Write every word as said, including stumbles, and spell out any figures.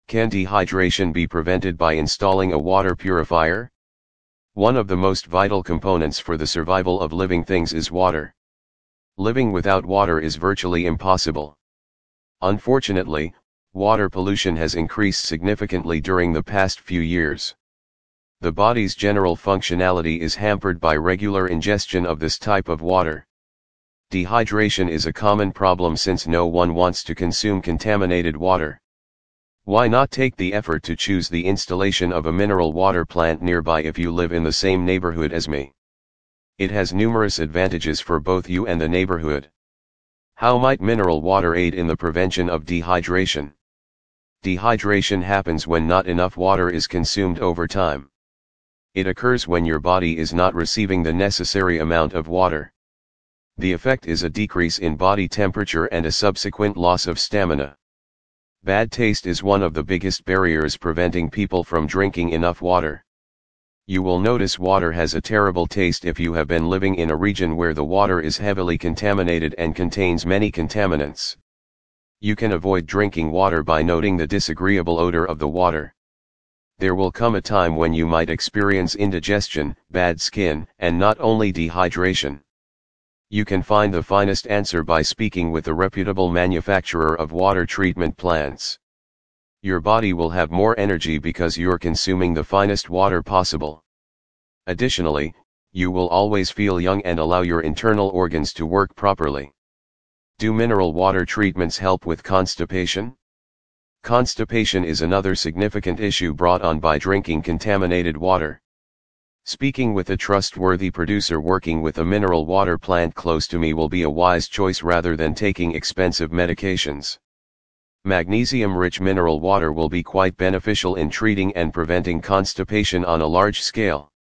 Can dehydration be prevented by installing a water purifier? One of the most vital components for the survival of living things is water. Living without water is virtually impossible. Unfortunately, water pollution has increased significantly during the past few years. The body's general functionality is hampered by regular ingestion of this type of water. Dehydration is a common problem since no one wants to consume contaminated water. Why not take the effort to choose the installation of a mineral water plant nearby if you live in the same neighborhood as me? It has numerous advantages for both you and the neighborhood. How might mineral water aid in the prevention of dehydration? Dehydration happens when not enough water is consumed over time. It occurs when your body is not receiving the necessary amount of water. The effect is a decrease in body temperature and a subsequent loss of stamina. Bad taste is one of the biggest barriers preventing people from drinking enough water. You will notice water has a terrible taste if you have been living in a region where the water is heavily contaminated and contains many contaminants. You can avoid drinking water by noting the disagreeable odor of the water. There will come a time when you might experience indigestion, bad skin, and not only dehydration. You can find the finest answer by speaking with a reputable manufacturer of water treatment plants. Your body will have more energy because you're consuming the finest water possible. Additionally, you will always feel young and allow your internal organs to work properly. Do mineral water treatments help with constipation? Constipation is another significant issue brought on by drinking contaminated water. Speaking with a trustworthy producer working with a mineral water plant close to me will be a wise choice rather than taking expensive medications. Magnesium-rich mineral water will be quite beneficial in treating and preventing constipation on a large scale.